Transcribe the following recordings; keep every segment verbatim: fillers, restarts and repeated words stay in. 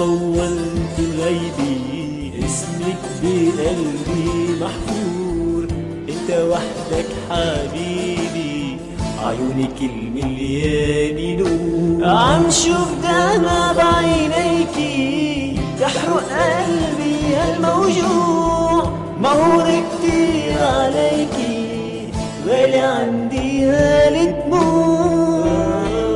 طولت الغيبي اسمك بقلبي محفور. انت وحدك حبيبي عيونك المليان نور. عم شوف دمع بعينيكي تحرق قلبي هالموجوع. مهور كتير عليكي غالي عندي هالدموع.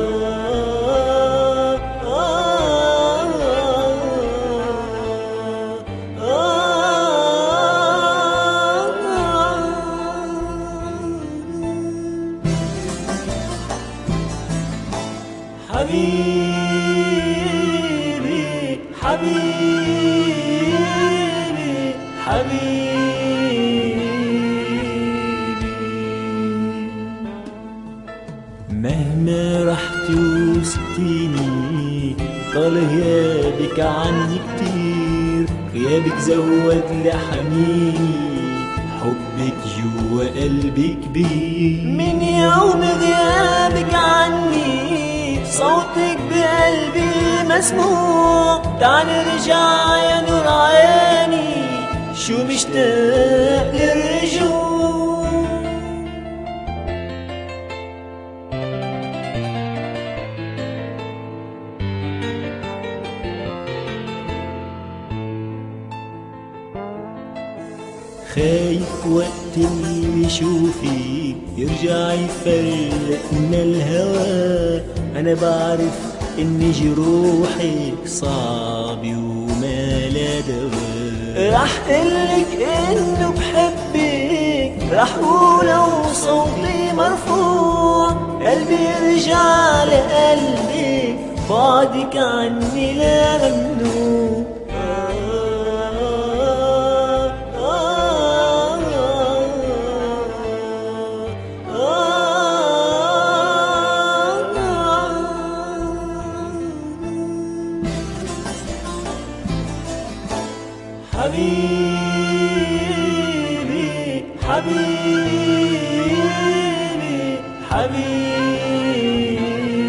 حبيبي حبيبي حبيبي، مهما رحتي وسبتيني طال غيابك عني كتير. غيابك زود لي حنيني حبك جوا قلبي كبير. من يوم غيابك عني صوتك بقلبي مسموع. تعال نرجع يا نور عيني شو مشتاق للرجوع. خايف وقت اللي يشوفك يرجع يفرقنا الهوى. أنا بعرف إن جروحك صعبة وما لا دواء. رح قلك إنه بحبك رح قوله وصوتي مرفوع. قلبي يرجع لقلبك بعدك عني لا ممنوع. حبيبي حبيبي حبيبي،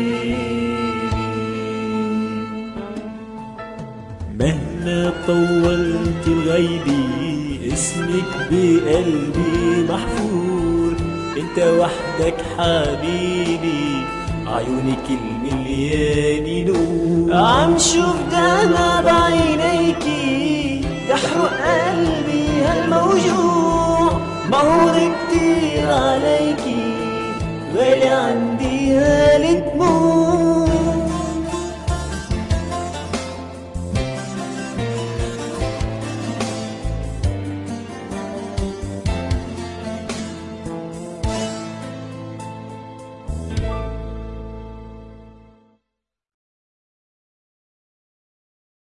مهما طولت الغيبي اسمك بقلبي محفور. انت وحدك حبيبي عيونك المليان نور. عم شوف دمع بعينيكي تحرق قلبي هالموجوع. مهور كتير عليكي غالي عندي هالدموع.